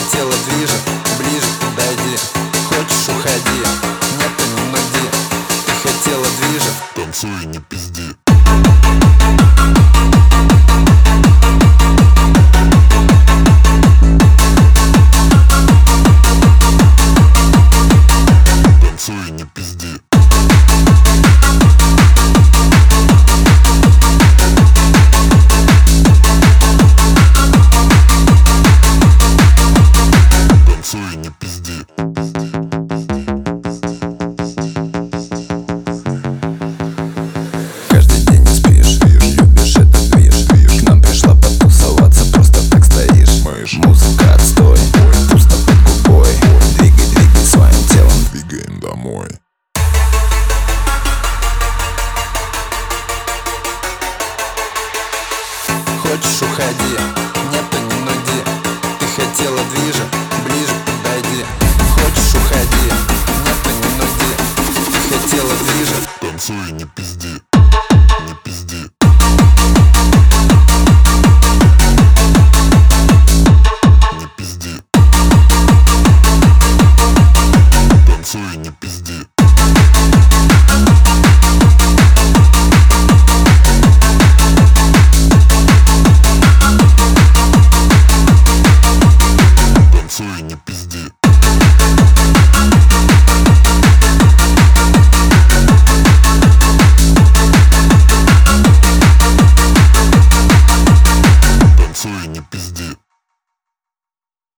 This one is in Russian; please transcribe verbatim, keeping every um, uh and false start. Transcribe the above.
хотела движа, ближе подойди. Хочешь, уходи, нет, ты не нуди. Ты хотела движа, танцуй и не пизди. Танцуй и не пизди. Танцуй и не пизди. Каждый день не спишь, любишь этот движ. К нам пришла потусоваться, просто так стоишь. Музыка отстой, пусто под губой. Двигай, двигай своим телом, Двигаем домой. хочешь, уходи, нет, ты не нуди. Ты хотела движа, ближе подойди. Хочешь, уходи, нет, ты не нуди. Ты хотела движа, Танцуй и не пизди. Не пизди. Не пизди. Танцуй и не пизди. Танцуй и не пизди.